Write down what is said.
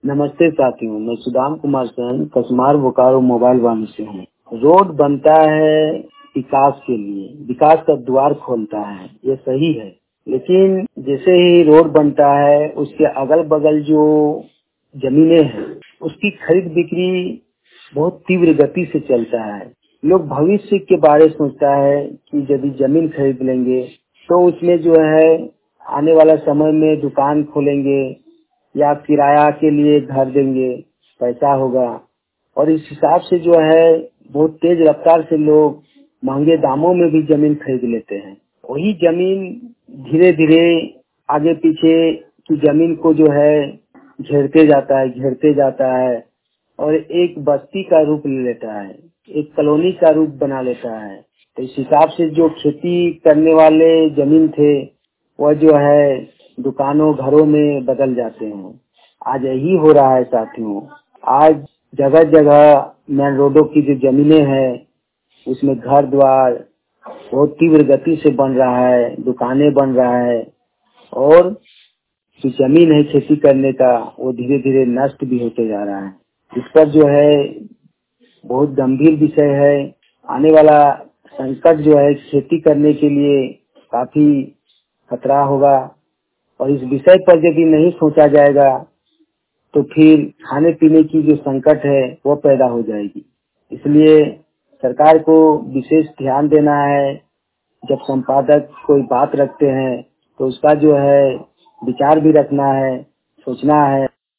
नमस्ते साथियों, मैं सुदाम कुमार सेन कसमार बोकारो मोबाइल वाणी से हूँ। रोड बनता है विकास के लिए, विकास का द्वार खोलता है, ये सही है। लेकिन जैसे ही रोड बनता है उसके अगल बगल जो जमीनें हैं उसकी खरीद बिक्री बहुत तीव्र गति से चलता है। लोग भविष्य के बारे सोचता है कि यदि जमीन खरीद लेंगे तो उसमें जो है आने वाला समय में दुकान खोलेंगे या किराया के लिए घर देंगे, पैसा होगा। और इस हिसाब से जो है बहुत तेज रफ्तार से लोग महंगे दामों में भी जमीन खरीद लेते हैं। वही जमीन धीरे धीरे आगे पीछे की जमीन को जो है घेरते जाता है और एक बस्ती का रूप ले लेता है, एक कॉलोनी का रूप बना लेता है। तो इस हिसाब से जो खेती करने वाले जमीन थे वह जो है दुकानों घरों में बदल जाते हैं। आज यही हो रहा है साथियों। आज जगह जगह मेन रोडों की जो जमीनें हैं उसमें घर द्वार बहुत तीव्र गति से बन रहा है, दुकानें बन रहा है और जो जमीन है खेती करने का वो धीरे धीरे नष्ट भी होते जा रहा है। इस पर जो है बहुत गंभीर विषय है। आने वाला संकट जो है खेती करने के लिए काफी खतरा होगा और इस विषय पर यदि नहीं सोचा जाएगा तो फिर खाने पीने की जो संकट है वो पैदा हो जाएगी। इसलिए सरकार को विशेष ध्यान देना है। जब संपादक कोई बात रखते हैं तो उसका जो है विचार भी रखना है, सोचना है।